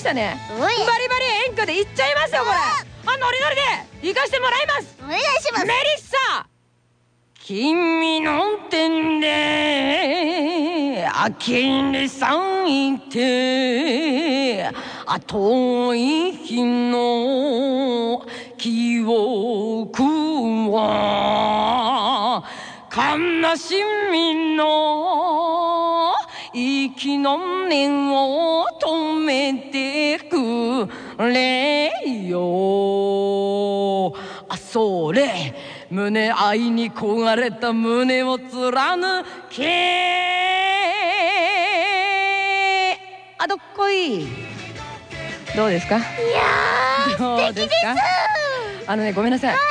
したね。 おいバリバリ演歌でいっちゃいますよこれ。ノリノリで行かしてもらいます。 お願いします。 メリッサ、君の手で秋に咲いて遠い日の記憶は悲しみの息の根を止めてくれよ。それ胸愛に焦がれた胸を貫け。どっこい。どうですか？ いやー、素敵です。 ごめんなさい。